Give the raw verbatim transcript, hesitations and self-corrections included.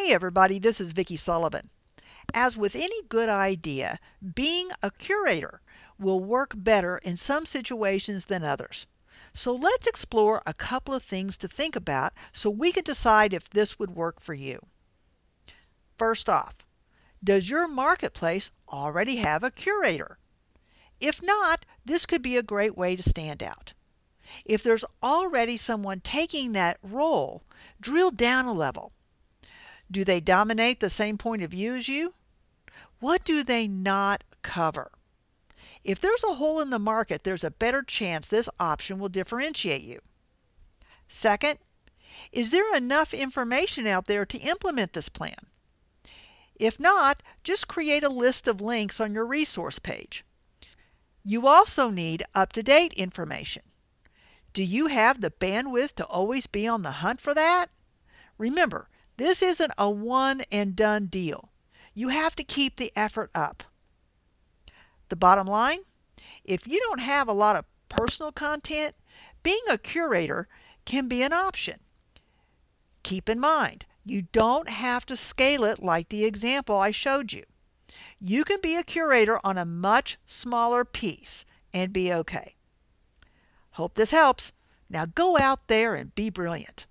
Hey everybody, this is Vicki Sullivan. As with any good idea, being a curator will work better in some situations than others. So let's explore a couple of things to think about so we can decide if this would work for you. First off, does your marketplace already have a curator? If not, this could be a great way to stand out. If there's already someone taking that role, drill down a level. Do they dominate the same point of view as you? What do they not cover? If there's a hole in the market, there's a better chance this option will differentiate you. Second, is there enough information out there to implement this plan? If not, just create a list of links on your resource page. You also need up-to-date information. Do you have the bandwidth to always be on the hunt for that? Remember, this isn't a one and done deal. You have to keep the effort up. The bottom line, if you don't have a lot of personal content, being a curator can be an option. Keep in mind, you don't have to scale it like the example I showed you. You can be a curator on a much smaller piece and be okay. Hope this helps. Now go out there and be brilliant.